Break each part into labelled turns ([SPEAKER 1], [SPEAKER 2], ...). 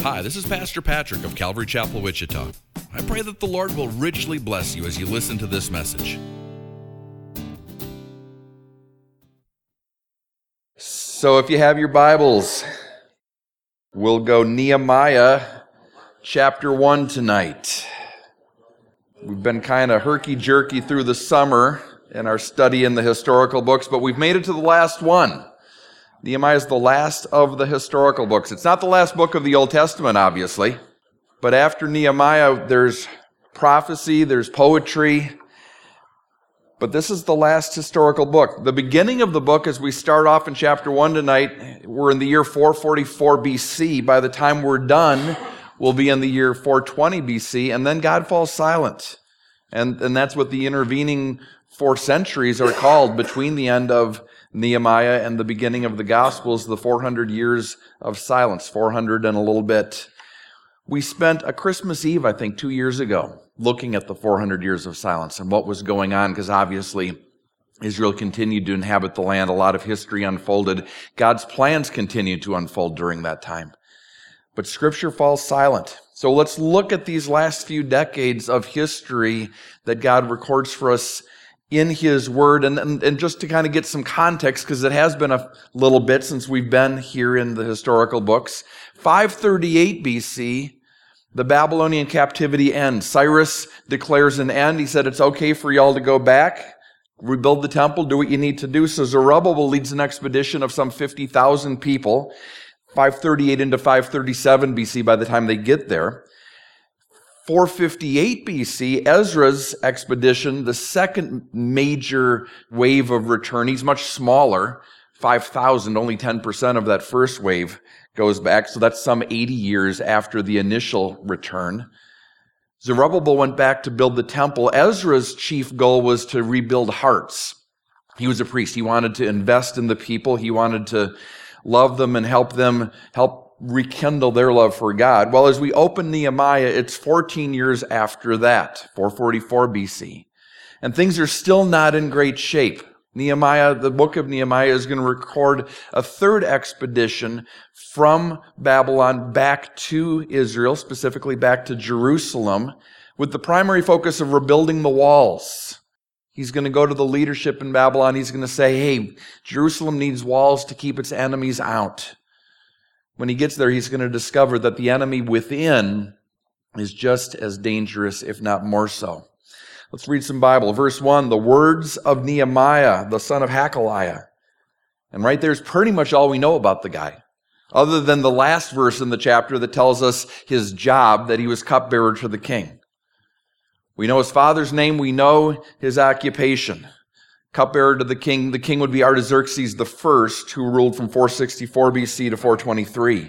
[SPEAKER 1] Hi, this is Pastor Patrick of Calvary Chapel, Wichita. I pray that the Lord will richly bless you as you listen to this message.
[SPEAKER 2] So if you have your Bibles, we'll go Nehemiah chapter 1 tonight. We've been kind of herky-jerky through the summer in our study in the historical books, but we've made it to the last one. Nehemiah is the last of the historical books. It's not the last book of the Old Testament, obviously, but after Nehemiah, there's prophecy, there's poetry, but this is the last historical book. The beginning of the book, as we start off in chapter 1 tonight, we're in the year 444 BC. By the time we're done, we'll be in the year 420 BC, and then God falls silent. And that's what the intervening 4 centuries are called between the end of Nehemiah and the beginning of the Gospels, the 400 years of silence, 400 and a little bit. We spent a Christmas Eve, I think, 2 years ago, looking at the 400 years of silence and what was going on, because obviously Israel continued to inhabit the land. A lot of history unfolded. God's plans continued to unfold during that time. But Scripture falls silent. So let's look at these last few decades of history that God records for us in His Word, and just to kind of get some context, because it has been a little bit since we've been here in the historical books. 538 BC, the Babylonian captivity ends. Cyrus declares an end. He said, it's okay for y'all to go back, rebuild the temple, do what you need to do. So Zerubbabel leads an expedition of some 50,000 people, 538 into 537 BC by the time they get there. 458 BC, Ezra's expedition, the second major wave of return. He's much smaller, 5,000, only 10% of that first wave goes back, so that's some 80 years after the initial return. Zerubbabel went back to build the temple. Ezra's chief goal was to rebuild hearts. He was a priest. He wanted to invest in the people. He wanted to love them and help rekindle their love for God. Well, as we open Nehemiah, it's 14 years after that, 444 BC. And things are still not in great shape. Nehemiah, the book of Nehemiah, is going to record a third expedition from Babylon back to Israel, specifically back to Jerusalem, with the primary focus of rebuilding the walls. He's going to go to the leadership in Babylon. He's going to say, hey, Jerusalem needs walls to keep its enemies out. When he gets there, he's going to discover that the enemy within is just as dangerous, if not more so. Let's read some Bible. Verse 1, the words of Nehemiah, the son of Hakaliah. And right there's pretty much all we know about the guy, other than the last verse in the chapter that tells us his job, that he was cupbearer to the king. We know his father's name. We know his occupation. Cupbearer to the king. The king would be Artaxerxes I, who ruled from 464 BC to 423.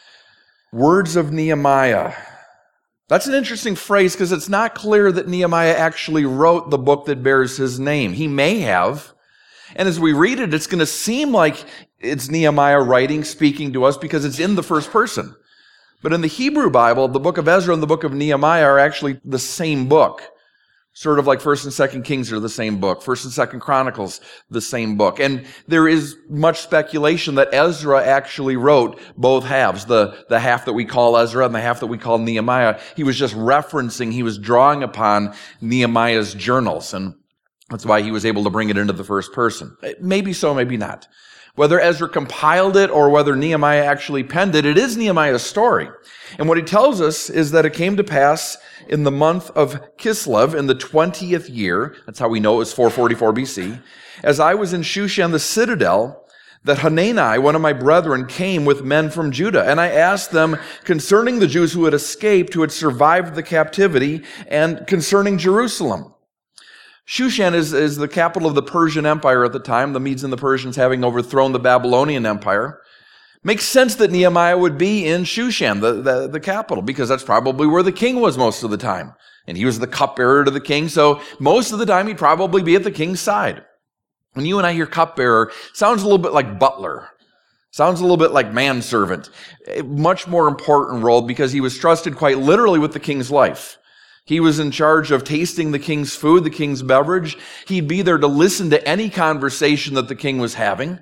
[SPEAKER 2] Words of Nehemiah. That's an interesting phrase because it's not clear that Nehemiah actually wrote the book that bears his name. He may have. And as we read it, it's going to seem like it's Nehemiah writing, speaking to us because it's in the first person. But in the Hebrew Bible, the book of Ezra and the book of Nehemiah are actually the same book. Sort of like 1st and 2nd Kings are the same book. 1st and 2nd Chronicles, the same book. And there is much speculation that Ezra actually wrote both halves, the half that we call Ezra and the half that we call Nehemiah. He was just referencing, he was drawing upon Nehemiah's journals. And that's why he was able to bring it into the first person. Maybe so, maybe not. Whether Ezra compiled it or whether Nehemiah actually penned it, it is Nehemiah's story. And what he tells us is that it came to pass in the month of Kislev in the 20th year, that's how we know it was 444 BC, as I was in Shushan the citadel, that Hanani, one of my brethren, came with men from Judah. And I asked them concerning the Jews who had escaped, who had survived the captivity, and concerning Jerusalem. Shushan is the capital of the Persian Empire at the time, the Medes and the Persians having overthrown the Babylonian Empire. Makes sense that Nehemiah would be in Shushan, the capital, because that's probably where the king was most of the time. And he was the cupbearer to the king, so most of the time he'd probably be at the king's side. When you and I hear cupbearer, sounds a little bit like butler. Sounds a little bit like manservant. A much more important role because he was trusted quite literally with the king's life. He was in charge of tasting the king's food, the king's beverage. He'd be there to listen to any conversation that the king was having.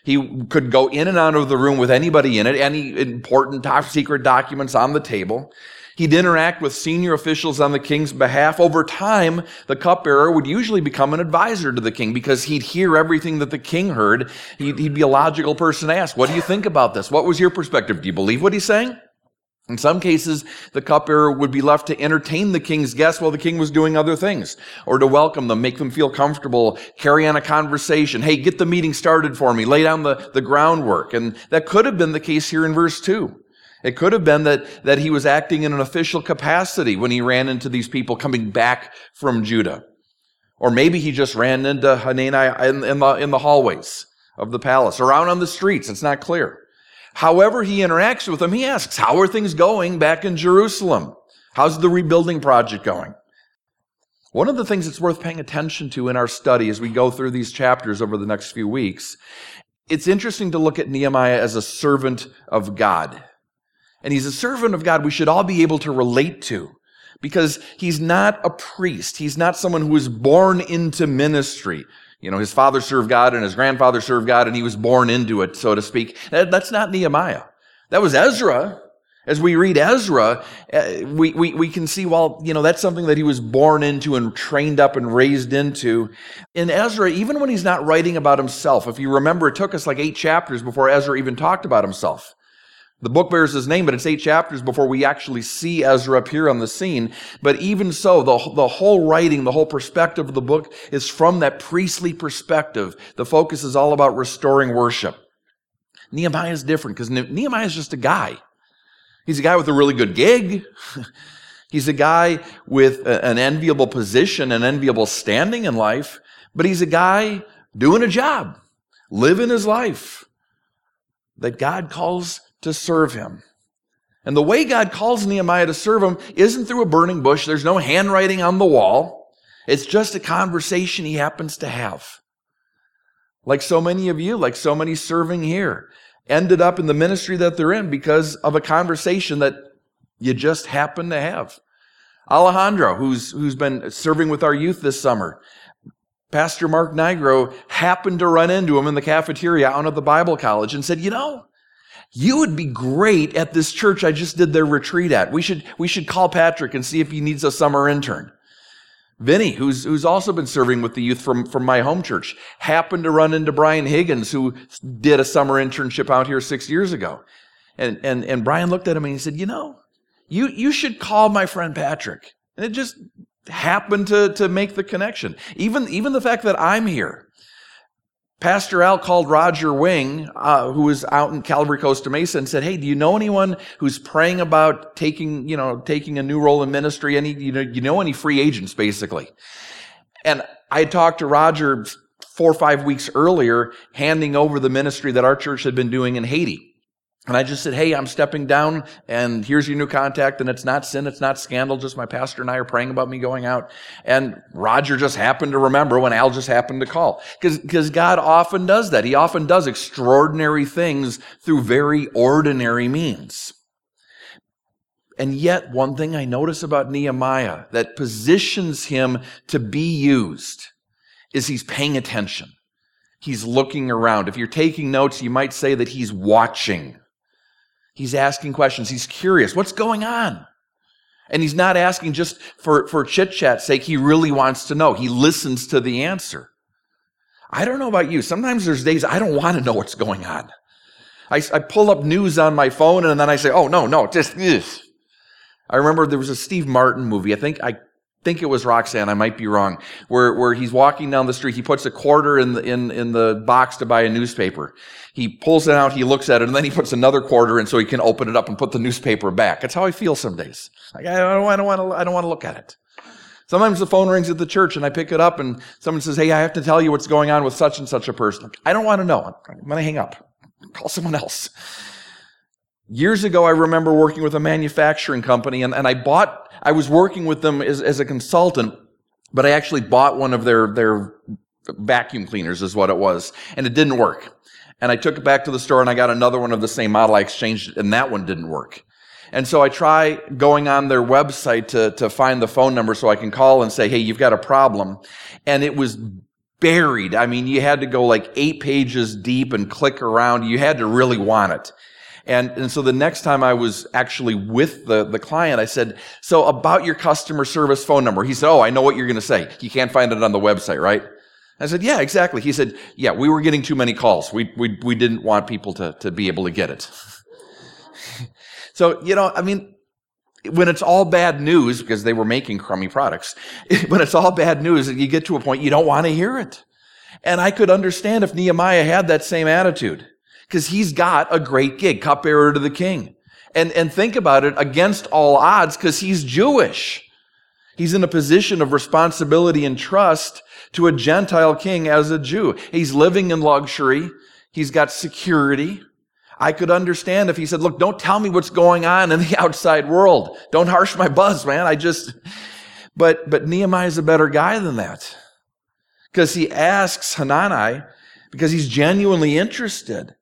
[SPEAKER 2] He could go in and out of the room with anybody in it, any important top secret documents on the table. He'd interact with senior officials on the king's behalf. Over time, the cupbearer would usually become an advisor to the king because he'd hear everything that the king heard. He'd be a logical person to ask, what do you think about this? What was your perspective? Do you believe what he's saying? In some cases, the cupbearer would be left to entertain the king's guests while the king was doing other things, or to welcome them, make them feel comfortable, carry on a conversation. Hey, get the meeting started for me, lay down the groundwork. And that could have been the case here in verse 2. It could have been that he was acting in an official capacity when he ran into these people coming back from Judah. Or maybe he just ran into Hanani in the hallways of the palace, or out on the streets. It's not clear. However he interacts with them, he asks, how are things going back in Jerusalem? How's the rebuilding project going? One of the things that's worth paying attention to in our study as we go through these chapters over the next few weeks, it's interesting to look at Nehemiah as a servant of God. And he's a servant of God we should all be able to relate to, because he's not a priest. He's not someone who was born into ministry. You know, his father served God and his grandfather served God and he was born into it, so to speak. That's not Nehemiah. That was Ezra. As we read Ezra, we can see, well, you know, that's something that he was born into and trained up and raised into. In Ezra, even when he's not writing about himself, if you remember, it took us like 8 chapters before Ezra even talked about himself. The book bears his name, but it's 8 chapters before we actually see Ezra appear on the scene. But even so, the whole writing, the whole perspective of the book is from that priestly perspective. The focus is all about restoring worship. Nehemiah is different because Nehemiah is just a guy. He's a guy with a really good gig. He's a guy with an enviable position, an enviable standing in life. But he's a guy doing a job, living his life that God calls to serve him. And the way God calls Nehemiah to serve him isn't through a burning bush. There's no handwriting on the wall. It's just a conversation he happens to have. Like so many of you, like so many serving here, ended up in the ministry that they're in because of a conversation that you just happen to have. Alejandro, who's been serving with our youth this summer, Pastor Mark Nigro happened to run into him in the cafeteria out at the Bible college and said, you know, you would be great at this church I just did their retreat at. We should call Patrick and see if he needs a summer intern. Vinny, who's also been serving with the youth from my home church, happened to run into Brian Higgins, who did a summer internship out here 6 years ago. And Brian looked at him and he said, you know, you should call my friend Patrick. And it just happened to make the connection. Even the fact that I'm here. Pastor Al called Roger Wing, who was out in Calvary, Costa Mesa, and said, hey, do you know anyone who's praying about taking a new role in ministry? You know any free agents, basically? And I talked to Roger 4 or 5 weeks earlier, handing over the ministry that our church had been doing in Haiti. And I just said, hey, I'm stepping down, and here's your new contact, and it's not sin, it's not scandal, just my pastor and I are praying about me going out. And Roger just happened to remember when Al just happened to call. Because God often does that. He often does extraordinary things through very ordinary means. And yet, one thing I notice about Nehemiah that positions him to be used is he's paying attention. He's looking around. If you're taking notes, you might say that he's watching. He's asking questions. He's curious. What's going on? And he's not asking just for chit-chat's sake. He really wants to know. He listens to the answer. I don't know about you. Sometimes there's days I don't want to know what's going on. I pull up news on my phone and then I say, oh, no, just this. I remember there was a Steve Martin movie. I think it was Roxanne. I might be wrong. Where he's walking down the street. He puts a quarter in the box to buy a newspaper. He pulls it out. He looks at it, and then he puts another quarter in so he can open it up and put the newspaper back. That's how I feel some days. Like I don't want to look at it. Sometimes the phone rings at the church, and I pick it up, and someone says, "Hey, I have to tell you what's going on with such and such a person." Like, I don't want to know. I'm going to hang up. Call someone else. Years ago, I remember working with a manufacturing company, and I was working with them as a consultant, but I actually bought one of their vacuum cleaners is what it was, and it didn't work. And I took it back to the store and I got another one of the same model. I exchanged it and that one didn't work. And so I try going on their website to find the phone number so I can call and say, hey, you've got a problem. And it was buried. I mean, you had to go like 8 pages deep and click around. You had to really want it. And so the next time I was actually with the client, I said, so about your customer service phone number. He said, oh, I know what you're going to say. You can't find it on the website, right? I said, yeah, exactly. He said, yeah, we were getting too many calls. We didn't want people to be able to get it. So, I mean, when it's all bad news, because they were making crummy products, when it's all bad news, you get to a point you don't want to hear it. And I could understand if Nehemiah had that same attitude, because he's got a great gig, cupbearer to the king. And think about it, against all odds, because he's Jewish. He's in a position of responsibility and trust to a Gentile king as a Jew. He's living in luxury. He's got security. I could understand if he said, look, don't tell me what's going on in the outside world. Don't harsh my buzz, man. But Nehemiah's a better guy than that. Because he asks Hanani, because he's genuinely interested.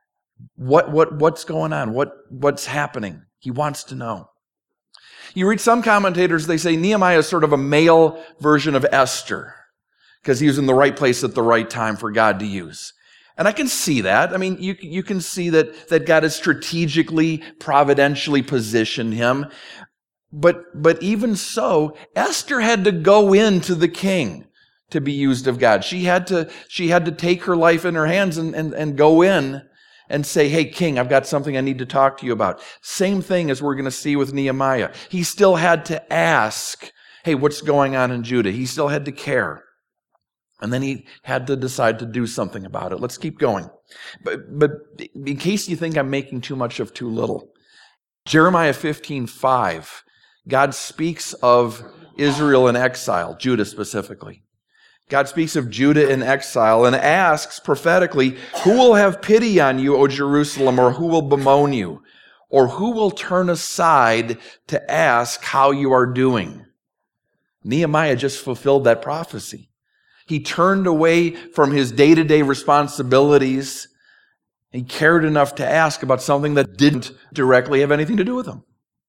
[SPEAKER 2] What's going on? What's happening? He wants to know. You read some commentators, they say Nehemiah is sort of a male version of Esther, because he was in the right place at the right time for God to use. And I can see that. I mean, you can see that God has strategically, providentially positioned him. But even so, Esther had to go into the king to be used of God. She had to take her life in her hands and go in and say, hey, king, I've got something I need to talk to you about. Same thing as we're going to see with Nehemiah. He still had to ask, hey, what's going on in Judah? He still had to care. And then he had to decide to do something about it. Let's keep going. But in case you think I'm making too much of too little, Jeremiah 15:5, God speaks of Israel in exile, Judah specifically. God speaks of Judah in exile and asks prophetically, who will have pity on you, O Jerusalem, or who will bemoan you? Or who will turn aside to ask how you are doing? Nehemiah just fulfilled that prophecy. He turned away from his day-to-day responsibilities. He cared enough to ask about something that didn't directly have anything to do with him.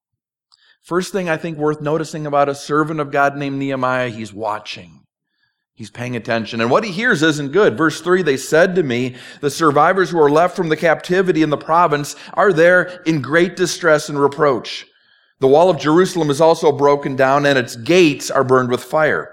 [SPEAKER 2] First thing I think worth noticing about a servant of God named Nehemiah, he's watching. He's paying attention. And what he hears isn't good. Verse 3, they said to me, the survivors who are left from the captivity in the province are there in great distress and reproach. The wall of Jerusalem is also broken down, and its gates are burned with fire.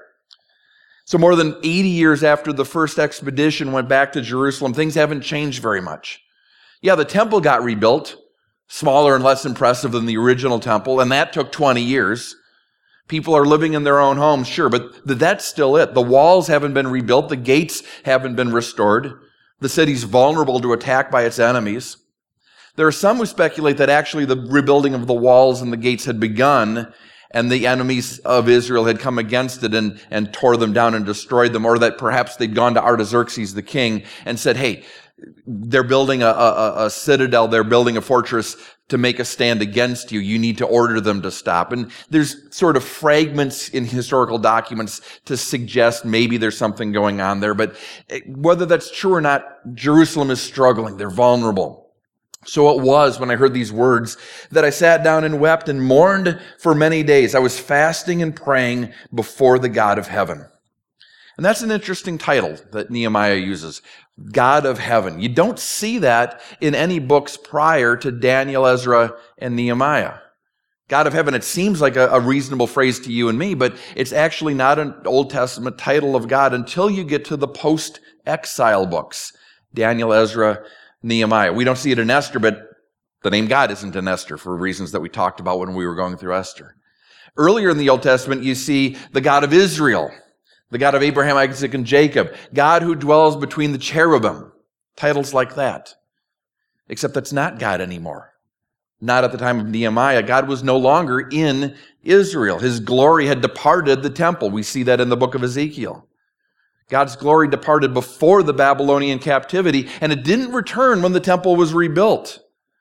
[SPEAKER 2] So more than 80 years after the first expedition went back to Jerusalem, things haven't changed very much. Yeah, the temple got rebuilt, smaller and less impressive than the original temple, and that took 20 years. People are living in their own homes, sure, but that's still it. The walls haven't been rebuilt. The gates haven't been restored. The city's vulnerable to attack by its enemies. There are some who speculate that actually the rebuilding of the walls and the gates had begun, and the enemies of Israel had come against it and tore them down and destroyed them, or that perhaps they'd gone to Artaxerxes the king and said, hey, they're building a citadel, they're building a fortress to make a stand against you. You need to order them to stop. And there's sort of fragments in historical documents to suggest maybe there's something going on there. But whether that's true or not, Jerusalem is struggling. They're vulnerable. So it was when I heard these words that I sat down and wept and mourned for many days. I was fasting and praying before the God of heaven. And that's an interesting title that Nehemiah uses, God of heaven. You don't see that in any books prior to Daniel, Ezra, and Nehemiah. God of heaven, it seems like a reasonable phrase to you and me, but it's actually not an Old Testament title of God until you get to the post-exile books, Daniel, Ezra, Nehemiah. We don't see it in Esther, but the name God isn't in Esther for reasons that we talked about when we were going through Esther. Earlier in the Old Testament, you see the God of Israel, the God of Abraham, Isaac, and Jacob, God who dwells between the cherubim, titles like that. Except that's not God anymore. Not at the time of Nehemiah. God was no longer in Israel. His glory had departed the temple. We see that in the book of Ezekiel. God's glory departed before the Babylonian captivity, and it didn't return when the temple was rebuilt.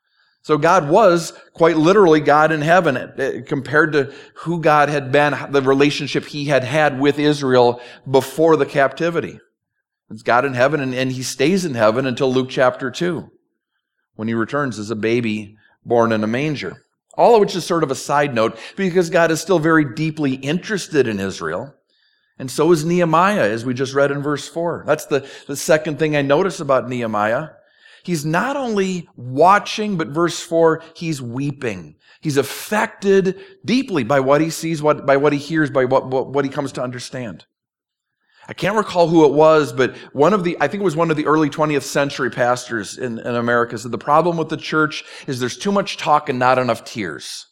[SPEAKER 2] So God was quite literally God in heaven compared to who God had been, the relationship he had had with Israel before the captivity. It's God in heaven, and he stays in heaven until Luke chapter 2, when he returns as a baby born in a manger. All of which is sort of a side note, because God is still very deeply interested in Israel. And so is Nehemiah, as we just read in verse 4. That's the second thing I notice about Nehemiah. He's not only watching, but verse 4, he's weeping. He's affected deeply by what he sees, by what he hears, by what he comes to understand. I can't recall who it was, but I think it was one of the early 20th century pastors in America said the problem with the church is there's too much talk and not enough tears.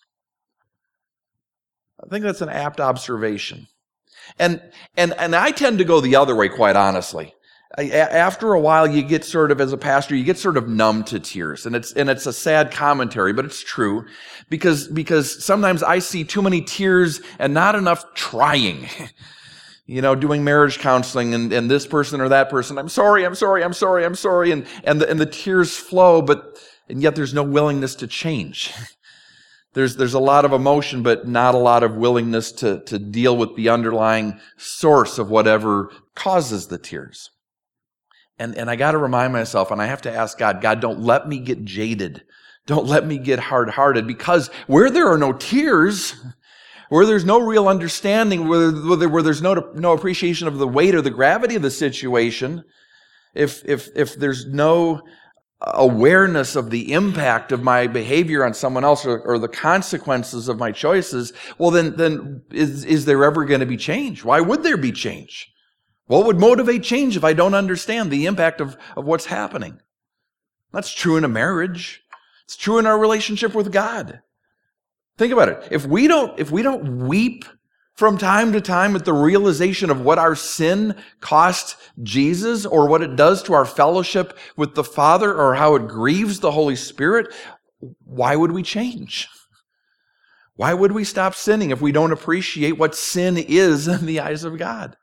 [SPEAKER 2] I think that's an apt observation. And I tend to go the other way, quite honestly. After a while, you get sort of, as a pastor, you get sort of numb to tears. And it's a sad commentary, but it's true. Because sometimes I see too many tears and not enough trying. Doing marriage counseling and this person or that person, I'm sorry. And the tears flow, and yet there's no willingness to change. There's a lot of emotion, but not a lot of willingness to deal with the underlying source of whatever causes the tears. And I got to remind myself, and I have to ask God, don't let me get jaded. Don't let me get hard-hearted, because where there are no tears, where there's no real understanding, where there's no appreciation of the weight or the gravity of the situation, if there's no awareness of the impact of my behavior on someone else or the consequences of my choices, well, then is there ever going to be change? Why would there be change? What would motivate change if I don't understand the impact of what's happening? That's true in a marriage. It's true in our relationship with God. Think about it. If we don't weep from time to time at the realization of what our sin cost Jesus, or what it does to our fellowship with the Father, or how it grieves the Holy Spirit, why would we change? Why would we stop sinning if we don't appreciate what sin is in the eyes of God?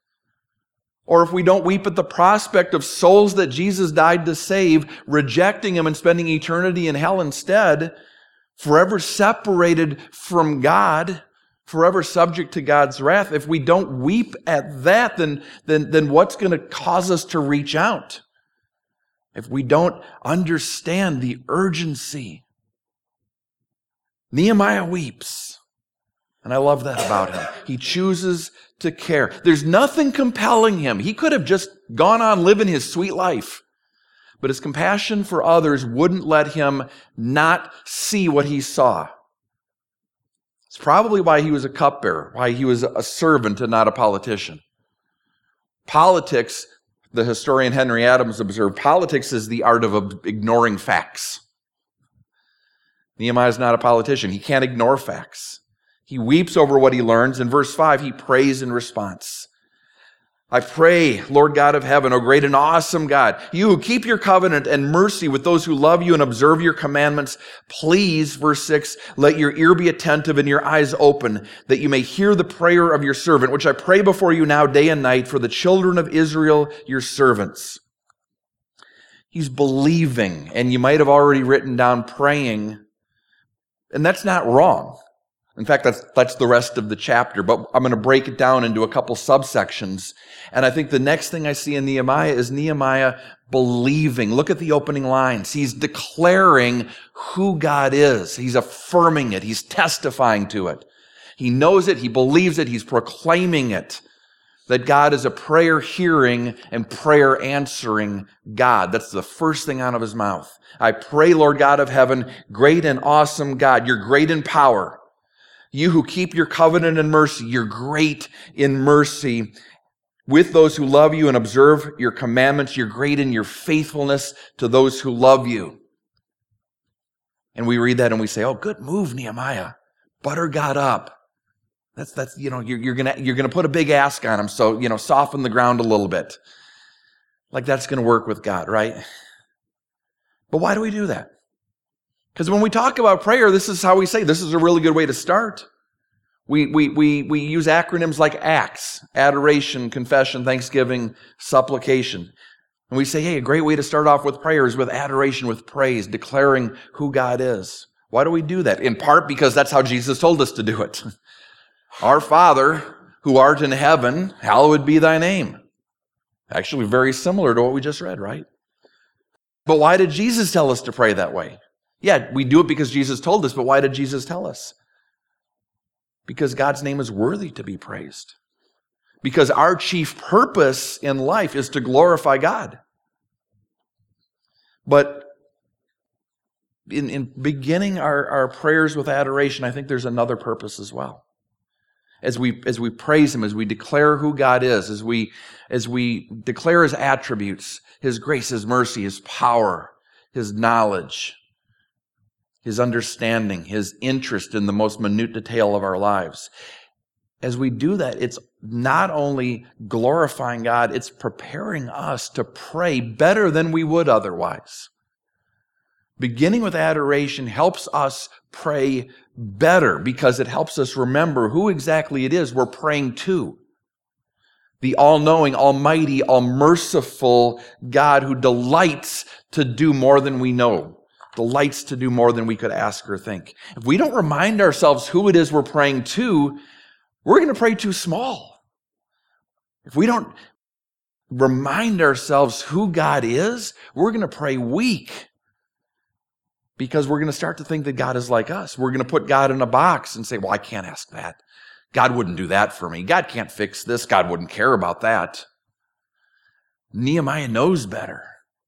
[SPEAKER 2] Or if we don't weep at the prospect of souls that Jesus died to save, rejecting Him and spending eternity in hell instead, forever separated from God, forever subject to God's wrath. If we don't weep at that, then what's going to cause us to reach out? If we don't understand the urgency. Nehemiah weeps. And I love that about him. He chooses to care. There's nothing compelling him. He could have just gone on living his sweet life. But his compassion for others wouldn't let him not see what he saw. It's probably why he was a cupbearer, why he was a servant and not a politician. Politics, the historian Henry Adams observed, politics is the art of ignoring facts. Nehemiah is not a politician. He can't ignore facts. He weeps over what he learns. In verse 5, he prays in response. I pray, Lord God of heaven, O great and awesome God, you who keep your covenant and mercy with those who love you and observe your commandments, please, verse 6, let your ear be attentive and your eyes open, that you may hear the prayer of your servant, which I pray before you now day and night for the children of Israel, your servants. He's believing, and you might have already written down praying, and that's not wrong. In fact, that's the rest of the chapter, but I'm going to break it down into a couple subsections. And I think the next thing I see in Nehemiah is Nehemiah believing. Look at the opening lines. He's declaring who God is. He's affirming it. He's testifying to it. He knows it. He believes it. He's proclaiming it. That God is a prayer-hearing and prayer-answering God. That's the first thing out of his mouth. I pray, Lord God of heaven, great and awesome God, you're great in power. You who keep your covenant and mercy, you're great in mercy. With those who love you and observe your commandments, you're great in your faithfulness to those who love you. And we read that and we say, oh, good move, Nehemiah. Butter God up. That's you're gonna put a big ask on him, so soften the ground a little bit. Like that's gonna work with God, right? But why do we do that? Because when we talk about prayer, this is how we say, this is a really good way to start. We use acronyms like ACTS, adoration, confession, thanksgiving, supplication. And we say, hey, a great way to start off with prayer is with adoration, with praise, declaring who God is. Why do we do that? In part because that's how Jesus told us to do it. Our Father, who art in heaven, hallowed be thy name. Actually, very similar to what we just read, right? But why did Jesus tell us to pray that way? Yeah, we do it because Jesus told us, but why did Jesus tell us? Because God's name is worthy to be praised. because our chief purpose in life is to glorify God. But in beginning our prayers with adoration, I think there's another purpose as well. As we praise Him, as we declare who God is, as we declare His attributes, His grace, His mercy, His power, His knowledge, His understanding, His interest in the most minute detail of our lives. As we do that, it's not only glorifying God, it's preparing us to pray better than we would otherwise. Beginning with adoration helps us pray better because it helps us remember who exactly it is we're praying to. The all-knowing, almighty, all-merciful God who delights to do more than we know, delights to do more than we could ask or think. If we don't remind ourselves who it is we're praying to, we're going to pray too small. If we don't remind ourselves who God is, we're going to pray weak. Because we're going to start to think that God is like us. We're going to put God in a box and say, well, I can't ask that. God wouldn't do that for me. God can't fix this. God wouldn't care about that. Nehemiah knows better.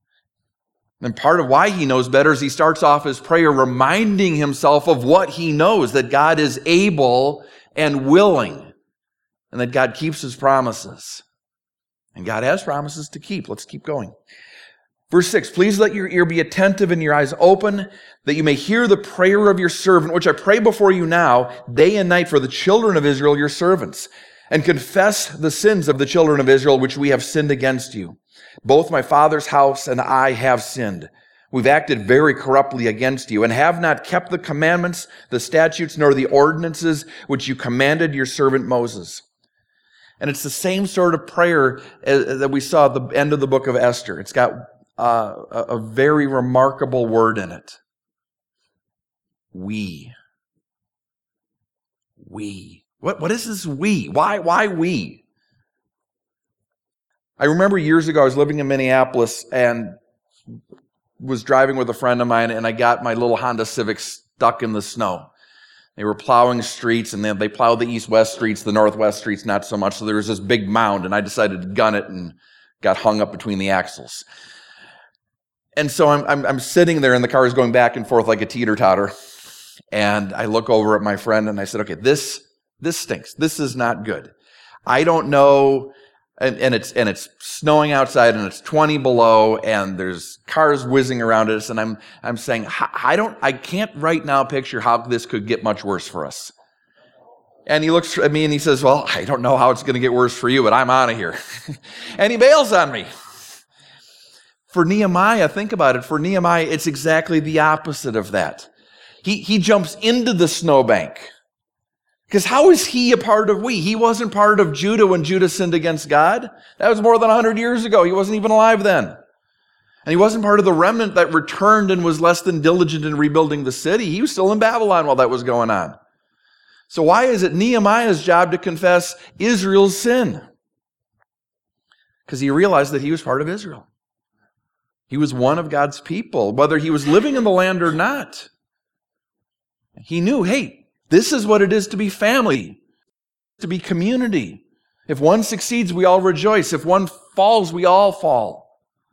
[SPEAKER 2] And part of why he knows better is he starts off his prayer reminding himself of what he knows, that God is able and willing, and that God keeps His promises. And God has promises to keep. Let's keep going. Verse 6, please let your ear be attentive and your eyes open, that you may hear the prayer of your servant, which I pray before you now, day and night for the children of Israel, your servants, and confess the sins of the children of Israel, which we have sinned against you. Both my father's house and I have sinned. We've acted very corruptly against you, and have not kept the commandments, the statutes, nor the ordinances which you commanded your servant Moses. And it's the same sort of prayer that we saw at the end of the book of Esther. It's got a very remarkable word in it. We. What is this we? Why we? I remember years ago I was living in Minneapolis and was driving with a friend of mine, and I got my little Honda Civic stuck in the snow. They were plowing streets, and they plowed the east-west streets, the northwest streets not so much, so there was this big mound, and I decided to gun it and got hung up between the axles. And so I'm sitting there, and the car is going back and forth like a teeter-totter. And I look over at my friend, and I said, okay, this stinks. This is not good. I don't know, and it's snowing outside, and it's 20 below, and there's cars whizzing around us, and I'm saying, I can't right now picture how this could get much worse for us. And he looks at me, and he says, well, I don't know how it's going to get worse for you, but I'm out of here. And he bails on me. For Nehemiah, think about it. For Nehemiah, it's exactly the opposite of that. He jumps into the snowbank. Because how is he a part of we? He wasn't part of Judah when Judah sinned against God. That was more than 100 years ago. He wasn't even alive then. And he wasn't part of the remnant that returned and was less than diligent in rebuilding the city. He was still in Babylon while that was going on. So why is it Nehemiah's job to confess Israel's sin? Because he realized that he was part of Israel. He was one of God's people, whether he was living in the land or not. He knew, hey, this is what it is to be family, to be community. If one succeeds, we all rejoice. If one falls, we all fall.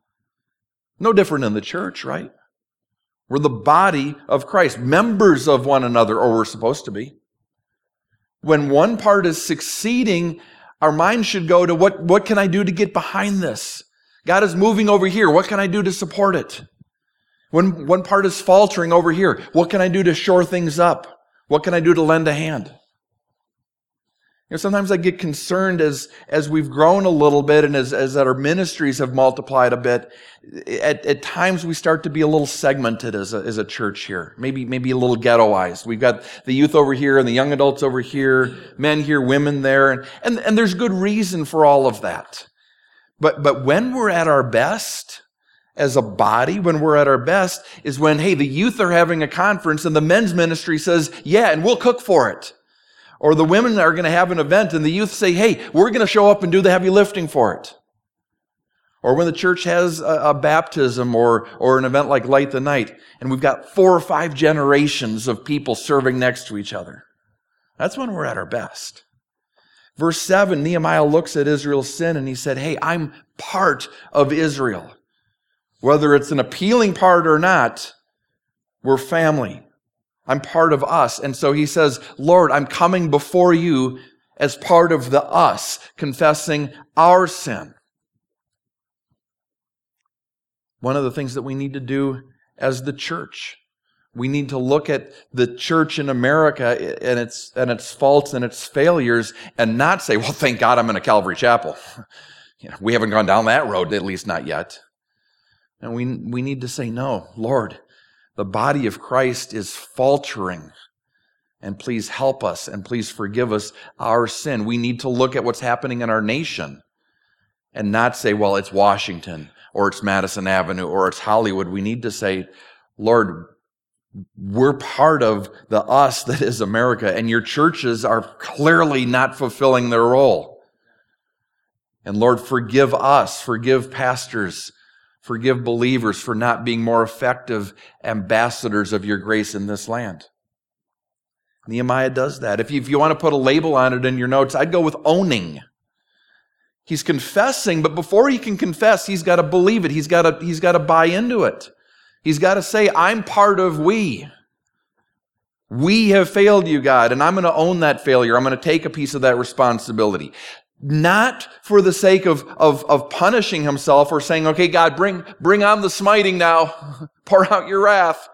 [SPEAKER 2] No different in the church, right? We're the body of Christ, members of one another, or we're supposed to be. When one part is succeeding, our mind should go to what can I do to get behind this? God is moving over here. What can I do to support it? When one part is faltering over here, what can I do to shore things up? What can I do to lend a hand? Sometimes I get concerned as we've grown a little bit and as our ministries have multiplied a bit. At times we start to be a little segmented as a church here, maybe a little ghettoized. We've got the youth over here and the young adults over here, men here, women there, and there's good reason for all of that. But when we're at our best, as a body, when we're at our best, is when, hey, the youth are having a conference and the men's ministry says, yeah, and we'll cook for it. Or the women are going to have an event and the youth say, hey, we're going to show up and do the heavy lifting for it. Or when the church has a baptism or an event like Light the Night, and we've got 4 or 5 generations of people serving next to each other. That's when we're at our best. Verse 7, Nehemiah looks at Israel's sin and he said, hey, I'm part of Israel. Whether it's an appealing part or not, we're family. I'm part of us. And so he says, Lord, I'm coming before you as part of the us, confessing our sin. One of the things that we need to do as the church, we need to look at the church in America and its faults and its failures and not say, well, thank God I'm in a Calvary Chapel. We haven't gone down that road, at least not yet. And we need to say, no, Lord, the body of Christ is faltering. And please help us and please forgive us our sin. We need to look at what's happening in our nation and not say, well, it's Washington or it's Madison Avenue or it's Hollywood. We need to say, Lord, we're part of the us that is America, and your churches are clearly not fulfilling their role. And Lord, forgive us, forgive pastors, forgive believers for not being more effective ambassadors of your grace in this land. Nehemiah does that. If you want to put a label on it in your notes, I'd go with owning. He's confessing, but before he can confess, he's got to believe it. He's got to buy into it. He's got to say, I'm part of we. We have failed you, God, and I'm going to own that failure. I'm going to take a piece of that responsibility. Not for the sake of punishing himself or saying, okay, God, bring on the smiting now. Pour out your wrath.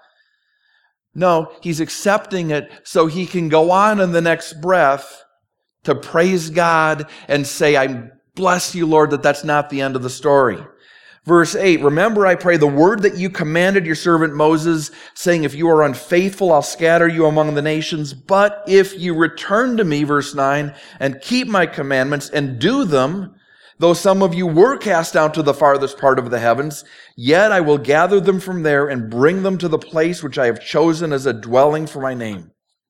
[SPEAKER 2] No, he's accepting it so he can go on in the next breath to praise God and say, I bless you, Lord, that's not the end of the story. Verse 8, remember, I pray, the word that you commanded your servant Moses, saying, if you are unfaithful, I'll scatter you among the nations. But if you return to me, verse 9, and keep my commandments and do them, though some of you were cast down to the farthest part of the heavens, yet I will gather them from there and bring them to the place which I have chosen as a dwelling for my name.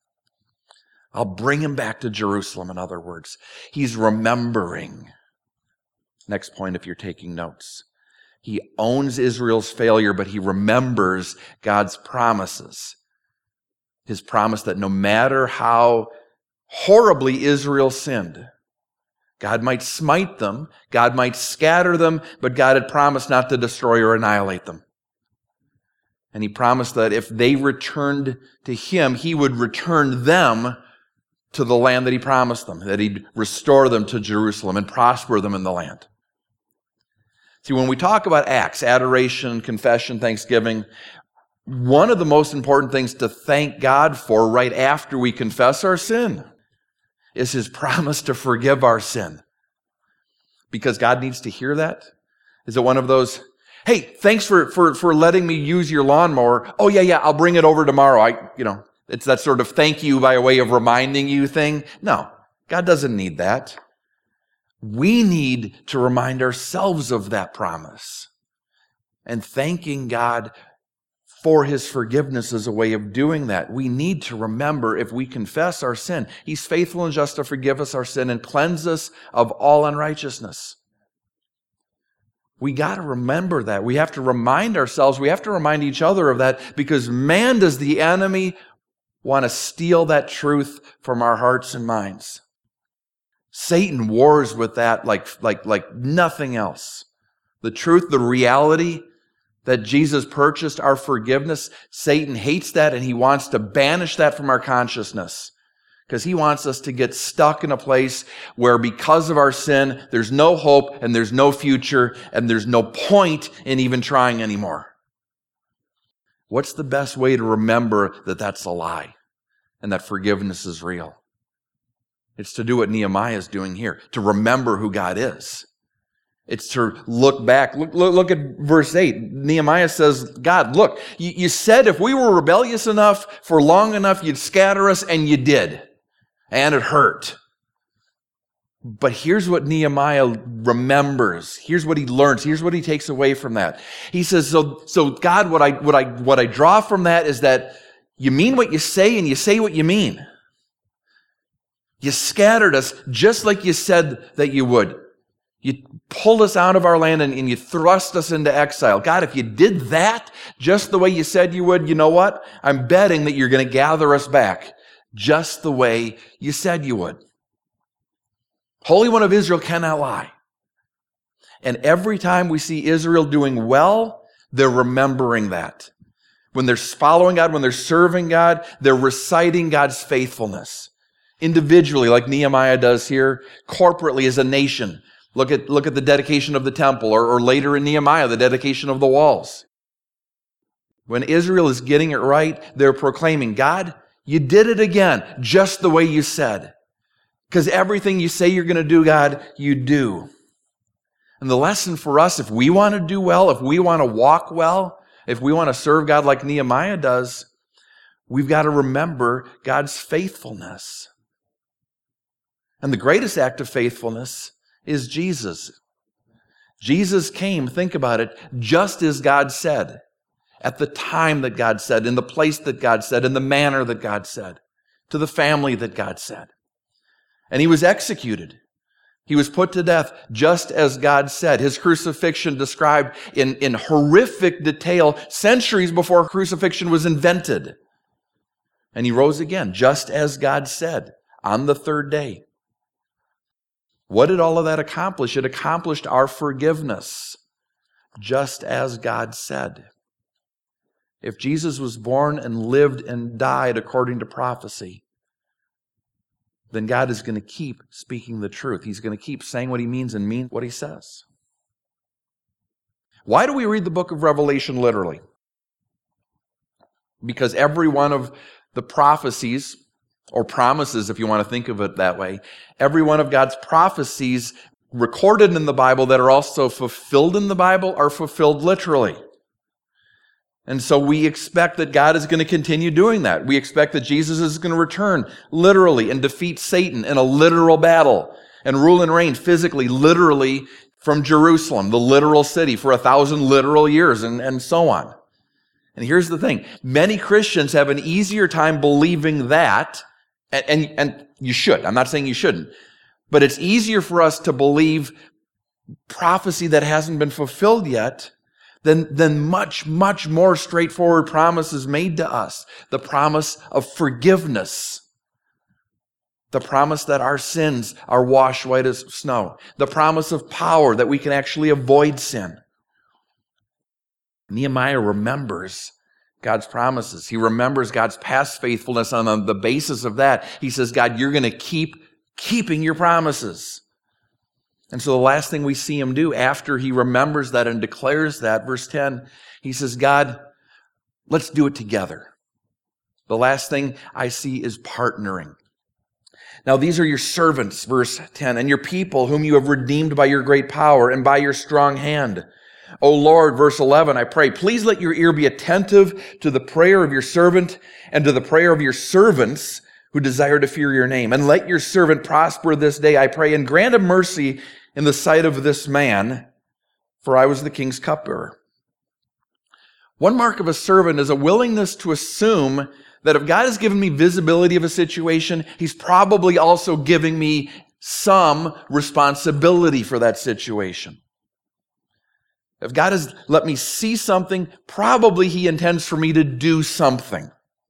[SPEAKER 2] I'll bring him back to Jerusalem, in other words. He's remembering. Next point, if you're taking notes. He owns Israel's failure, but he remembers God's promises. His promise that no matter how horribly Israel sinned, God might smite them, God might scatter them, but God had promised not to destroy or annihilate them. And he promised that if they returned to him, he would return them to the land that he promised them, that he'd restore them to Jerusalem and prosper them in the land. See, when we talk about acts, adoration, confession, thanksgiving, one of the most important things to thank God for right after we confess our sin is his promise to forgive our sin. Because God needs to hear that. Is it one of those, hey, thanks for letting me use your lawnmower. Oh, yeah, I'll bring it over tomorrow. It's that sort of thank you by way of reminding you thing. No, God doesn't need that. We need to remind ourselves of that promise. And thanking God for his forgiveness is a way of doing that. We need to remember, if we confess our sin, he's faithful and just to forgive us our sin and cleanse us of all unrighteousness. We got to remember that. We have to remind ourselves, we have to remind each other of that, because man, does the enemy want to steal that truth from our hearts and minds. Satan wars with that like nothing else. The truth, the reality that Jesus purchased our forgiveness, Satan hates that, and he wants to banish that from our consciousness. Because he wants us to get stuck in a place where, because of our sin, there's no hope and there's no future and there's no point in even trying anymore. What's the best way to remember that that's a lie and that forgiveness is real? It's to do what Nehemiah is doing here, to remember who God is. It's to look back. Look at verse 8. Nehemiah says, God, look, you said if we were rebellious enough for long enough, you'd scatter us, and you did. And it hurt. But here's what Nehemiah remembers. Here's what he learns. Here's what he takes away from that. He says, so God, what I draw from that is that you mean what you say, and you say what you mean. You scattered us just like you said that you would. You pulled us out of our land and you thrust us into exile. God, if you did that just the way you said you would, you know what? I'm betting that you're going to gather us back just the way you said you would. Holy One of Israel cannot lie. And every time we see Israel doing well, they're remembering that. When they're following God, when they're serving God, they're reciting God's faithfulness. Individually, like Nehemiah does here, corporately as a nation. Look at the dedication of the temple, or later in Nehemiah, the dedication of the walls. When Israel is getting it right, they're proclaiming, God, you did it again, just the way you said. Because everything you say you're going to do, God, you do. And the lesson for us, if we want to do well, if we want to walk well, if we want to serve God like Nehemiah does, we've got to remember God's faithfulness. And the greatest act of faithfulness is Jesus. Jesus came, think about it, just as God said, at the time that God said, in the place that God said, in the manner that God said, to the family that God said. And he was executed. He was put to death just as God said. His crucifixion described in horrific detail centuries before crucifixion was invented. And he rose again, just as God said, on the third day. What did all of that accomplish? It accomplished our forgiveness, just as God said. If Jesus was born and lived and died according to prophecy, then God is going to keep speaking the truth. He's going to keep saying what he means and mean what he says. Why do we read the book of Revelation literally? Because every one of the prophecies, or promises if you want to think of it that way, every one of God's prophecies recorded in the Bible that are also fulfilled in the Bible are fulfilled literally. And so we expect that God is going to continue doing that. We expect that Jesus is going to return literally and defeat Satan in a literal battle and rule and reign physically, literally from Jerusalem, the literal city, for 1,000 literal years and so on. And here's the thing. Many Christians have an easier time believing that, and you should. I'm not saying you shouldn't. But it's easier for us to believe prophecy that hasn't been fulfilled yet than much, much more straightforward promises made to us. The promise of forgiveness. The promise that our sins are washed white as snow. The promise of power that we can actually avoid sin. Nehemiah remembers God's promises. He remembers God's past faithfulness, and on the basis of that, he says, God, you're going to keep keeping your promises. And so the last thing we see him do after he remembers that and declares that, verse 10, he says, God, let's do it together. The last thing I see is partnering. Now these are your servants, verse 10, and your people whom you have redeemed by your great power and by your strong hand. O Lord, verse 11, I pray, please let your ear be attentive to the prayer of your servant and to the prayer of your servants who desire to fear your name. And let your servant prosper this day, I pray, and grant him mercy in the sight of this man, for I was the king's cupbearer. One mark of a servant is a willingness to assume that if God has given me visibility of a situation, he's probably also giving me some responsibility for that situation. If God has let me see something, probably he intends for me to do something.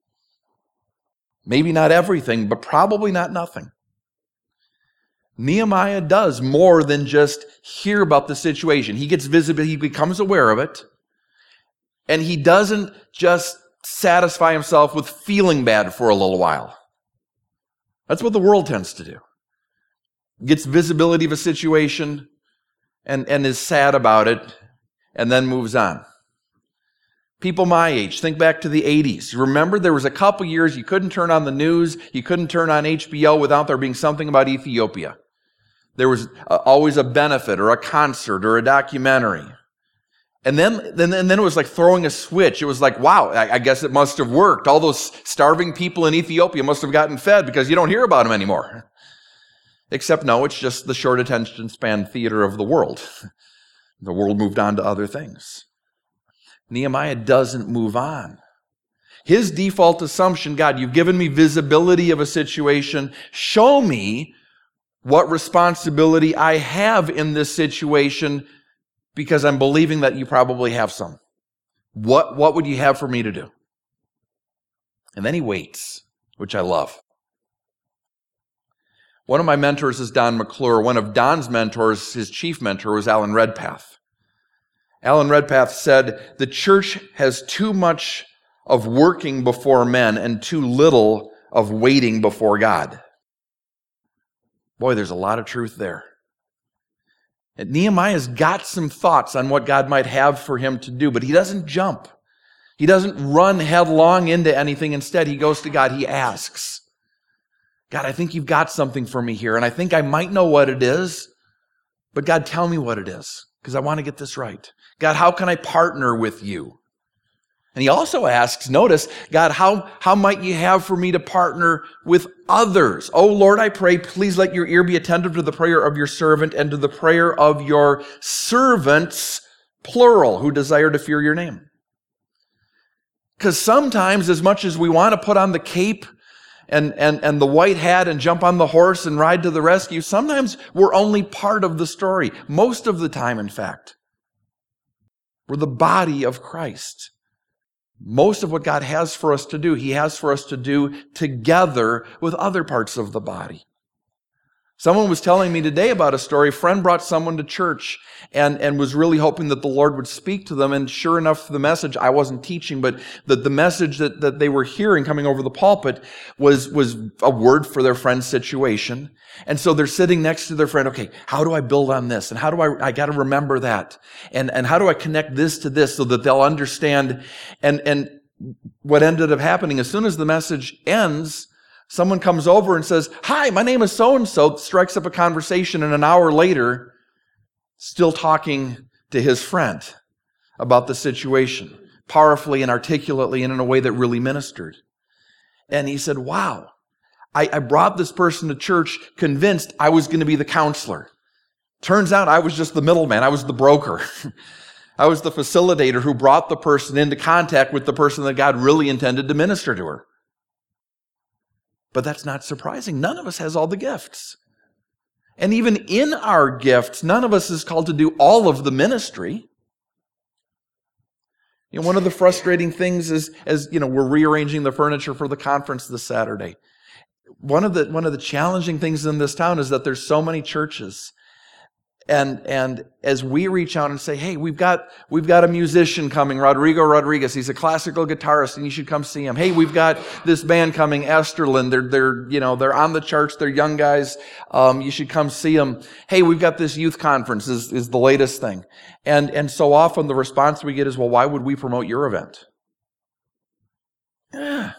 [SPEAKER 2] Maybe not everything, but probably not nothing. Nehemiah does more than just hear about the situation. He gets visibility, he becomes aware of it, and he doesn't just satisfy himself with feeling bad for a little while. That's what the world tends to do. Gets visibility of a situation and is sad about it, and then moves on. People my age, think back to the 80s. Remember, there was a couple years you couldn't turn on the news, you couldn't turn on HBO without there being something about Ethiopia. There was always a benefit or a concert or a documentary. And then it was like throwing a switch. It was like, wow, I guess it must have worked. All those starving people in Ethiopia must have gotten fed because you don't hear about them anymore. Except no, it's just the short attention span theater of the world. The world moved on to other things. Nehemiah doesn't move on. His default assumption, God, you've given me visibility of a situation. Show me what responsibility I have in this situation because I'm believing that you probably have some. What would you have for me to do? And then he waits, which I love. One of my mentors is Don McClure. One of Don's mentors, his chief mentor, was Alan Redpath. Alan Redpath said, the church has too much of working before men and too little of waiting before God. Boy, there's a lot of truth there. And Nehemiah's got some thoughts on what God might have for him to do, but he doesn't jump. He doesn't run headlong into anything. Instead, he goes to God. He asks, God, I think you've got something for me here, and I think I might know what it is, but God, tell me what it is, because I want to get this right. God, how can I partner with you? And he also asks, notice, God, how might you have for me to partner with others? Oh, Lord, I pray, please let your ear be attentive to the prayer of your servant and to the prayer of your servants, plural, who desire to fear your name. Because sometimes, as much as we want to put on the cape and the white hat and jump on the horse and ride to the rescue, sometimes we're only part of the story. Most of the time, in fact, we're the body of Christ. Most of what God has for us to do, He has for us to do together with other parts of the body. Someone was telling me today about a story. A friend brought someone to church and was really hoping that the Lord would speak to them. And sure enough, the message, I wasn't teaching, but the message that they were hearing coming over the pulpit was a word for their friend's situation. And so they're sitting next to their friend. Okay, how do I build on this? And how do I got to remember that? And how do I connect this to this so that they'll understand? And what ended up happening, as soon as the message ends, someone comes over and says, hi, my name is so-and-so, strikes up a conversation, and an hour later, still talking to his friend about the situation, powerfully and articulately and in a way that really ministered. And he said, wow, I brought this person to church convinced I was going to be the counselor. Turns out I was just the middleman. I was the broker. I was the facilitator who brought the person into contact with the person that God really intended to minister to her. But that's not surprising. None of us has all the gifts. And even in our gifts, none of us is called to do all of the ministry. You know, one of the frustrating things is, as you know, we're rearranging the furniture for the conference this Saturday. One of the challenging things in this town is that there's so many churches. And as we reach out and say, hey, we've got a musician coming, Rodrigo Rodriguez. He's a classical guitarist, and you should come see him. Hey, we've got this band coming, Esterlin. They're on the charts. They're young guys. You should come see them. Hey, we've got this youth conference is the latest thing. And so often the response we get is, well, why would we promote your event? Yeah.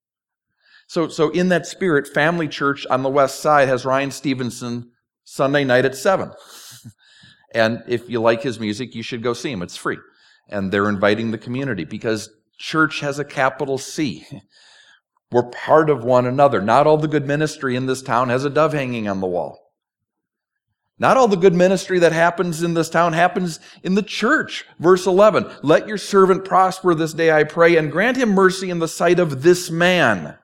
[SPEAKER 2] So in that spirit, Family Church on the west side has Ryan Stevenson Sunday night at 7. And if you like his music, you should go see him. It's free. And they're inviting the community because church has a capital C. We're part of one another. Not all the good ministry in this town has a dove hanging on the wall. Not all the good ministry that happens in this town happens in the church. Verse 11, let your servant prosper this day, I pray, and grant him mercy in the sight of this man.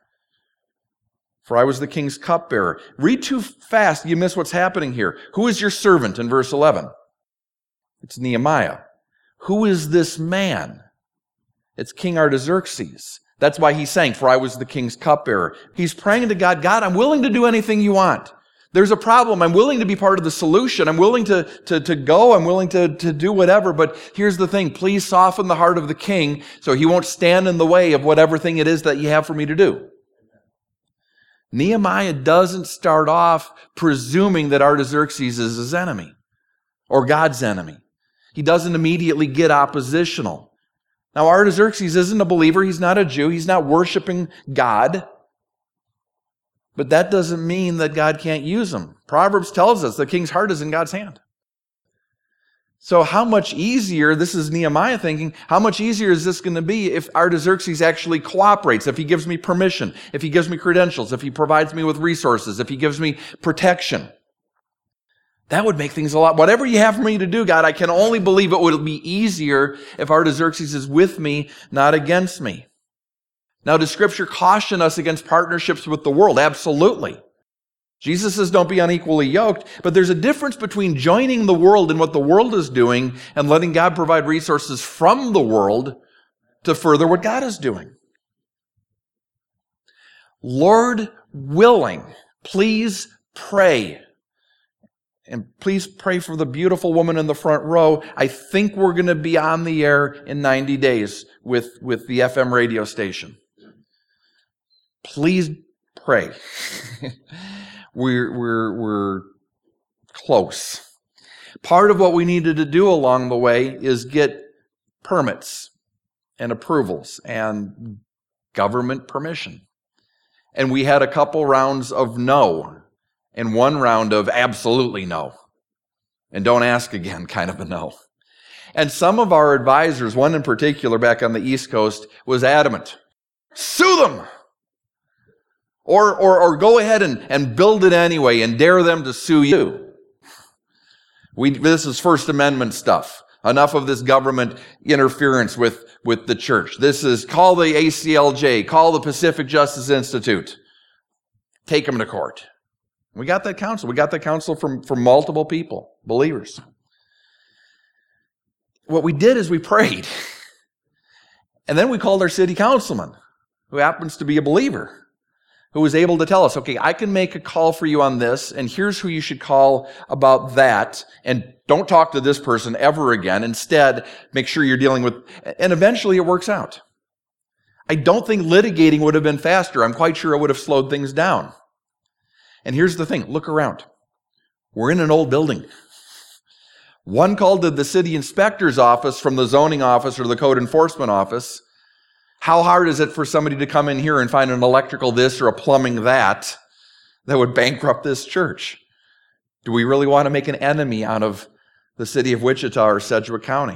[SPEAKER 2] For I was the king's cupbearer. Read too fast, you miss what's happening here. Who is your servant in verse 11? It's Nehemiah. Who is this man? It's King Artaxerxes. That's why he's saying, for I was the king's cupbearer. He's praying to God, God, I'm willing to do anything you want. There's a problem. I'm willing to be part of the solution. I'm willing to go. I'm willing to do whatever. But here's the thing. Please soften the heart of the king so he won't stand in the way of whatever thing it is that you have for me to do. Nehemiah doesn't start off presuming that Artaxerxes is his enemy or God's enemy. He doesn't immediately get oppositional. Now, Artaxerxes isn't a believer. He's not a Jew. He's not worshiping God. But that doesn't mean that God can't use him. Proverbs tells us the king's heart is in God's hand. So how much easier, this is Nehemiah thinking, how much easier is this going to be if Artaxerxes actually cooperates, if he gives me permission, if he gives me credentials, if he provides me with resources, if he gives me protection? That would make things a lot. Whatever you have for me to do, God, I can only believe it would be easier if Artaxerxes is with me, not against me. Now, does Scripture caution us against partnerships with the world? Absolutely. Jesus says don't be unequally yoked, but there's a difference between joining the world in what the world is doing and letting God provide resources from the world to further what God is doing. Lord willing, please pray. And please pray for the beautiful woman in the front row. I think we're going to be on the air in 90 days with the FM radio station. Please pray. We're close. Part of what we needed to do along the way is get permits and approvals and government permission. And we had a couple rounds of no and one round of absolutely no. And don't ask again kind of a no. And some of our advisors, one in particular back on the East Coast, was adamant. Sue them! Or go ahead and build it anyway and dare them to sue you. This is First Amendment stuff. Enough of this government interference with the church. This is call the ACLJ, call the Pacific Justice Institute. Take them to court. We got that counsel. We got that counsel from multiple people, believers. What we did is we prayed. And then we called our city councilman, who happens to be a believer, who was able to tell us, okay, I can make a call for you on this, and here's who you should call about that, and don't talk to this person ever again. Instead, make sure you're dealing with, and eventually it works out. I don't think litigating would have been faster. I'm quite sure it would have slowed things down. And here's the thing, look around. We're in an old building. One called to the city inspector's office from the zoning office or the code enforcement office. How hard is it for somebody to come in here and find an electrical this or a plumbing that would bankrupt this church? Do we really want to make an enemy out of the city of Wichita or Sedgwick County?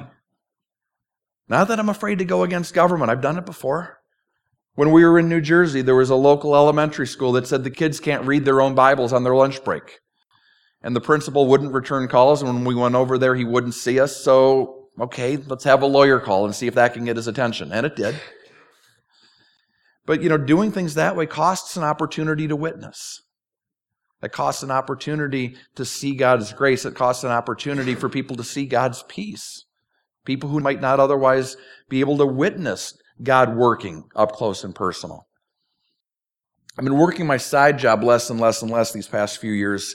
[SPEAKER 2] Not that I'm afraid to go against government. I've done it before. When we were in New Jersey, there was a local elementary school that said the kids can't read their own Bibles on their lunch break. And the principal wouldn't return calls, and when we went over there, he wouldn't see us. So, okay, let's have a lawyer call and see if that can get his attention. And it did. But, doing things that way costs an opportunity to witness. It costs an opportunity to see God's grace. It costs an opportunity for people to see God's peace. People who might not otherwise be able to witness God working up close and personal. I've been working my side job less and less and less these past few years.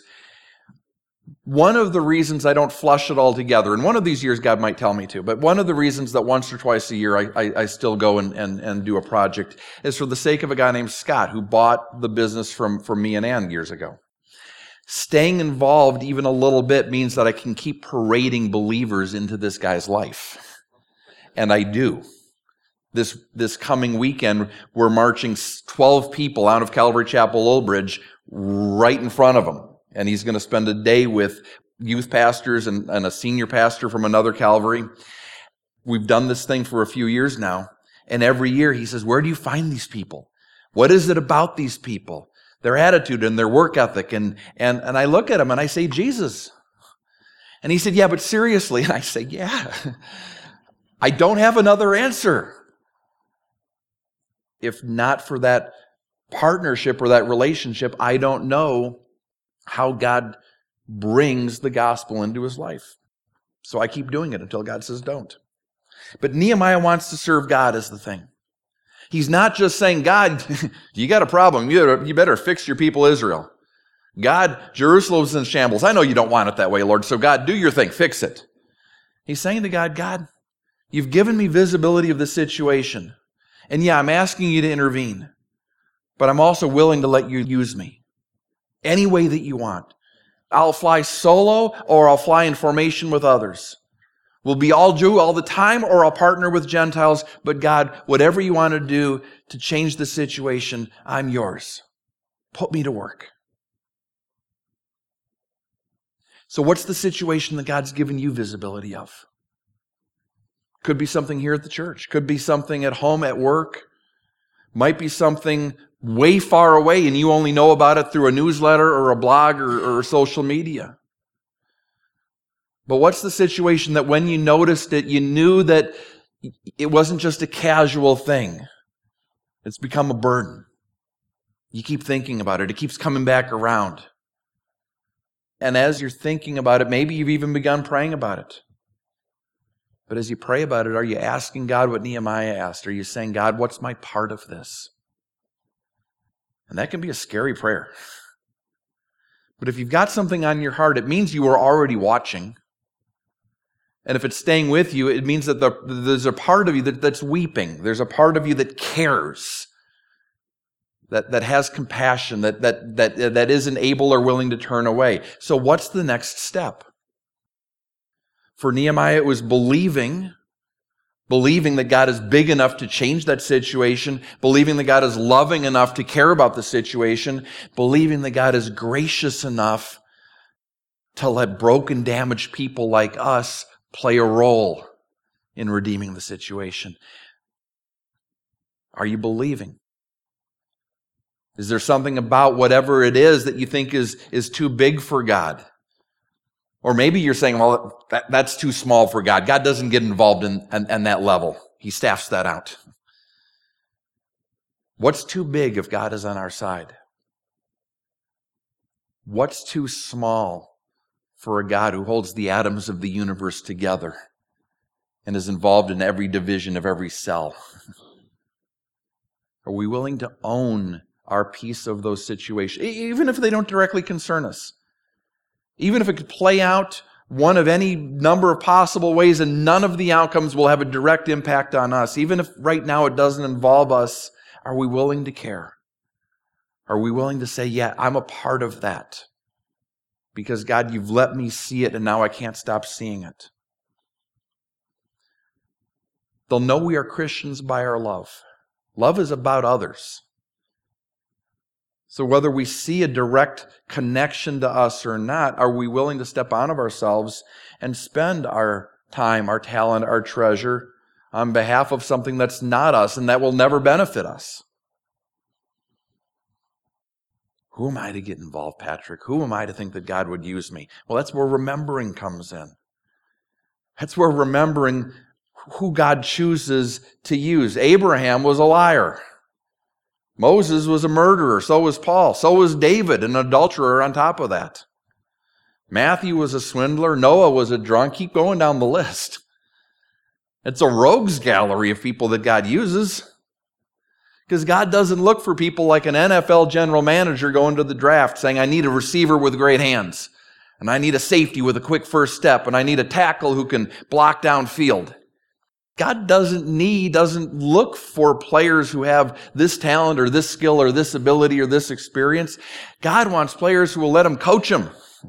[SPEAKER 2] One of the reasons I don't flush it all together, and one of these years God might tell me to, but one of the reasons that once or twice a year I still go and do a project is for the sake of a guy named Scott who bought the business from me and Ann years ago. Staying involved even a little bit means that I can keep parading believers into this guy's life. And I do. This coming weekend, we're marching 12 people out of Calvary Chapel Old Bridge right in front of him. And he's going to spend a day with youth pastors and a senior pastor from another Calvary. We've done this thing for a few years now. And every year he says, where do you find these people? What is it about these people? Their attitude and their work ethic. And I look at him and I say, Jesus. And he said, yeah, but seriously. And I say, yeah. I don't have another answer. If not for that partnership or that relationship, I don't know how God brings the gospel into his life. So I keep doing it until God says don't. But Nehemiah wants to serve God as the thing. He's not just saying, God, you got a problem. You better fix your people Israel. God, Jerusalem's in shambles. I know you don't want it that way, Lord. So God, do your thing. Fix it. He's saying to God, God, you've given me visibility of the situation. And yeah, I'm asking you to intervene, but I'm also willing to let you use me any way that you want. I'll fly solo or I'll fly in formation with others. We'll be all Jew all the time or I'll partner with Gentiles. But God, whatever you want to do to change the situation, I'm yours. Put me to work. So what's the situation that God's given you visibility of? Could be something here at the church. Could be something at home, at work. Might be something way far away and you only know about it through a newsletter or a blog or social media. But what's the situation that when you noticed it, you knew that it wasn't just a casual thing? It's become a burden. You keep thinking about it. It keeps coming back around. And as you're thinking about it, maybe you've even begun praying about it. But as you pray about it, are you asking God what Nehemiah asked? Are you saying, God, what's my part of this? And that can be a scary prayer. But if you've got something on your heart, it means you are already watching. And if it's staying with you, it means that there's a part of you that's weeping. There's a part of you that cares, that has compassion, that isn't able or willing to turn away. So what's the next step? For Nehemiah, it was believing that God is big enough to change that situation, believing that God is loving enough to care about the situation, believing that God is gracious enough to let broken, damaged people like us play a role in redeeming the situation. Are you believing? Is there something about whatever it is that you think is too big for God? Or maybe you're saying, well, that's too small for God. God doesn't get involved in that level. He staffs that out. What's too big if God is on our side? What's too small for a God who holds the atoms of the universe together and is involved in every division of every cell? Are we willing to own our piece of those situations, even if they don't directly concern us? Even if it could play out one of any number of possible ways and none of the outcomes will have a direct impact on us, even if right now it doesn't involve us, are we willing to care? Are we willing to say, yeah, I'm a part of that? Because God, you've let me see it and now I can't stop seeing it. They'll know we are Christians by our love. Love is about others. So whether we see a direct connection to us or not, are we willing to step out of ourselves and spend our time, our talent, our treasure on behalf of something that's not us and that will never benefit us? Who am I to get involved, Patrick? Who am I to think that God would use me? Well, that's where remembering comes in. That's where remembering who God chooses to use. Abraham was a liar. Moses was a murderer. So was Paul. So was David, an adulterer on top of that. Matthew was a swindler. Noah was a drunk. Keep going down the list. It's a rogues gallery of people that God uses. Because God doesn't look for people like an NFL general manager going to the draft saying, I need a receiver with great hands, and I need a safety with a quick first step, and I need a tackle who can block downfield. God doesn't look for players who have this talent or this skill or this ability or this experience. God wants players who will let him coach them.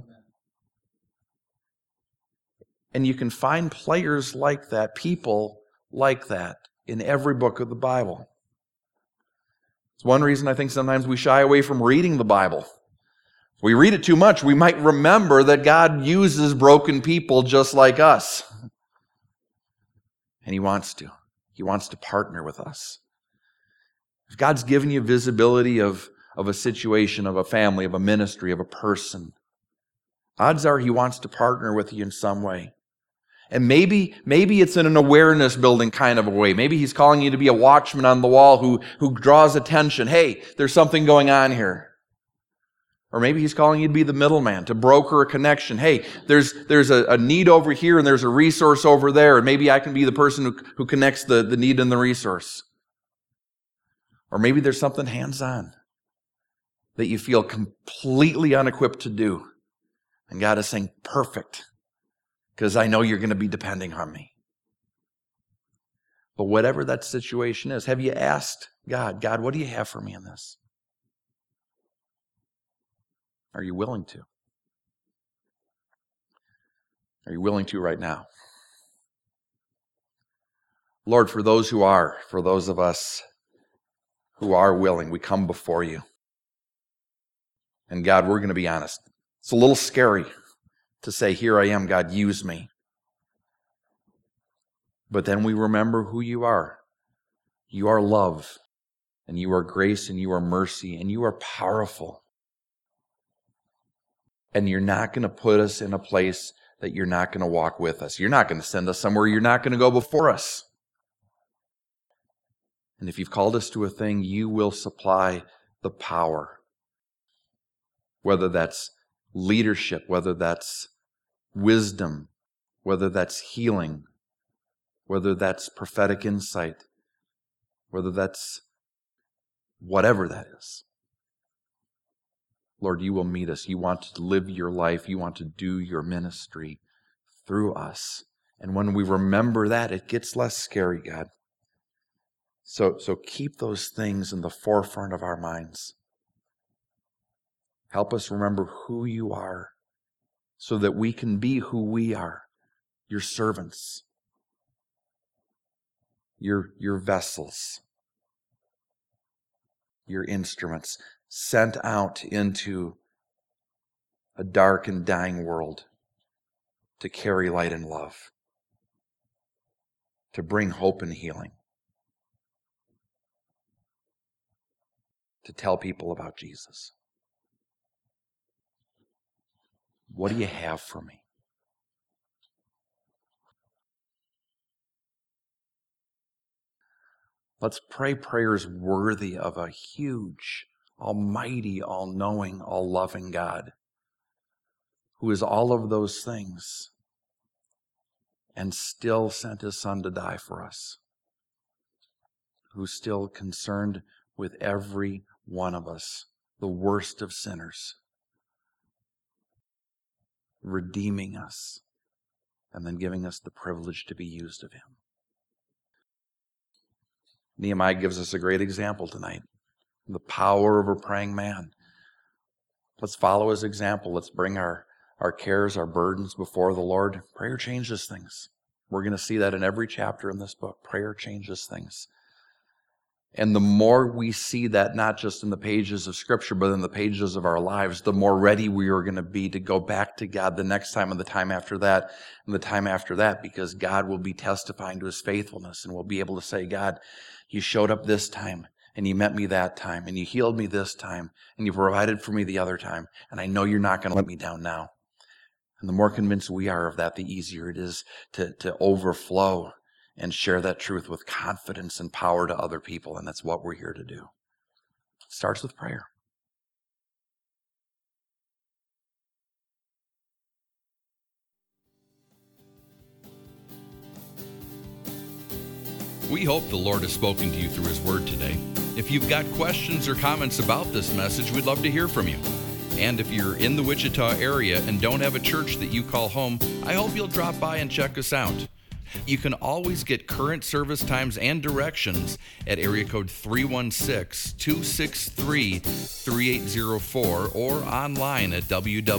[SPEAKER 2] And you can find players like that, people like that, in every book of the Bible. It's one reason I think sometimes we shy away from reading the Bible. If we read it too much, we might remember that God uses broken people just like us. And He wants to. He wants to partner with us. If God's given you visibility of a situation, of a family, of a ministry, of a person, odds are He wants to partner with you in some way. And maybe it's in an awareness building kind of a way. Maybe He's calling you to be a watchman on the wall who draws attention. Hey, there's something going on here. Or maybe He's calling you to be the middleman, to broker a connection. Hey, there's a need over here and there's a resource over there. And maybe I can be the person who connects the need and the resource. Or maybe there's something hands-on that you feel completely unequipped to do. And God is saying, perfect. Because I know you're going to be depending on me. But whatever that situation is, have you asked God, what do you have for me in this? Are you willing to? Are you willing to right now? Lord, for those of us who are willing, we come before you. And God, we're going to be honest. It's a little scary to say, here I am, God, use me. But then we remember who you are. You are love, and you are grace, and you are mercy, and you are powerful. And you're not going to put us in a place that you're not going to walk with us. You're not going to send us somewhere you're not going to go before us. And if you've called us to a thing, you will supply the power. Whether that's leadership, whether that's wisdom, whether that's healing, whether that's prophetic insight, whether that's whatever that is. Lord, you will meet us. You want to live your life. You want to do your ministry through us. And when we remember that, it gets less scary, God. So keep those things in the forefront of our minds. Help us remember who you are so that we can be who we are, your servants, your vessels, your instruments, sent out into a dark and dying world to carry light and love, to bring hope and healing, to tell people about Jesus. What do you have for me? Let's pray prayers worthy of a huge, almighty, all-knowing, all-loving God who is all of those things and still sent his Son to die for us, who's still concerned with every one of us, the worst of sinners, redeeming us and then giving us the privilege to be used of him. Nehemiah gives us a great example tonight. The power of a praying man. Let's follow his example. Let's bring our cares, our burdens before the Lord. Prayer changes things. We're going to see that in every chapter in this book. Prayer changes things. And the more we see that, not just in the pages of Scripture, but in the pages of our lives, the more ready we are going to be to go back to God the next time and the time after that and the time after that, because God will be testifying to his faithfulness, and we'll be able to say, God, you showed up this time, and you met me that time, and you healed me this time, and you provided for me the other time, and I know you're not going to let me down now. And the more convinced we are of that, the easier it is to overflow and share that truth with confidence and power to other people. And that's what we're here to do. It starts with prayer.
[SPEAKER 1] We hope the Lord has spoken to you through his word today. If you've got questions or comments about this message, we'd love to hear from you. And if you're in the Wichita area and don't have a church that you call home, I hope you'll drop by and check us out. You can always get current service times and directions at area code 316-263-3804 or online at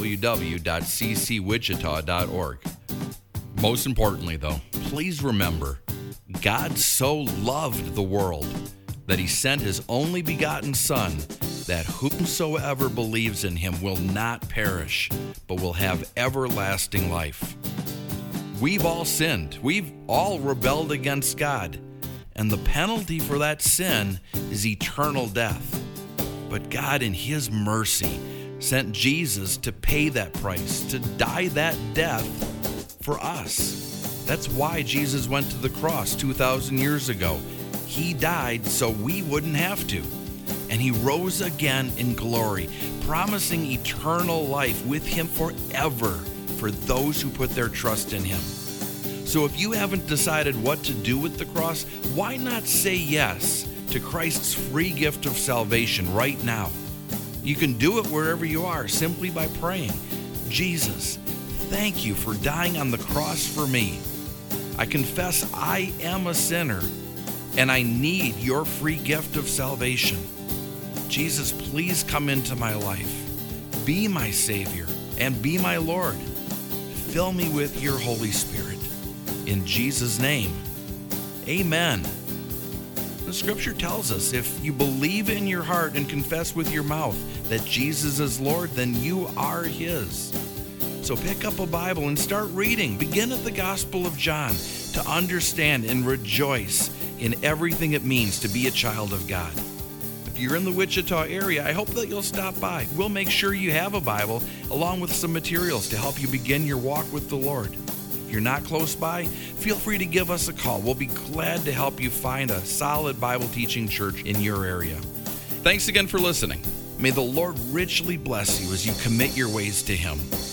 [SPEAKER 1] www.ccwichita.org. Most importantly, though, please remember, God so loved the world that he sent his only begotten Son, that whomsoever believes in him will not perish, but will have everlasting life. We've all sinned. We've all rebelled against God. And the penalty for that sin is eternal death. But God, in his mercy, sent Jesus to pay that price, to die that death for us. That's why Jesus went to the cross 2,000 years ago. He died so we wouldn't have to. And he rose again in glory, promising eternal life with him forever for those who put their trust in him. So if you haven't decided what to do with the cross, why not say yes to Christ's free gift of salvation right now? You can do it wherever you are simply by praying, Jesus, thank you for dying on the cross for me. I confess I am a sinner and I need your free gift of salvation. Jesus, please come into my life. Be my Savior and be my Lord. Fill me with your Holy Spirit. In Jesus' name, amen. The scripture tells us if you believe in your heart and confess with your mouth that Jesus is Lord, then you are his. So pick up a Bible and start reading. Begin at the Gospel of John to understand and rejoice in everything it means to be a child of God. If you're in the Wichita area, I hope that you'll stop by. We'll make sure you have a Bible along with some materials to help you begin your walk with the Lord. If you're not close by, feel free to give us a call. We'll be glad to help you find a solid Bible teaching church in your area. Thanks again for listening. May the Lord richly bless you as you commit your ways to him.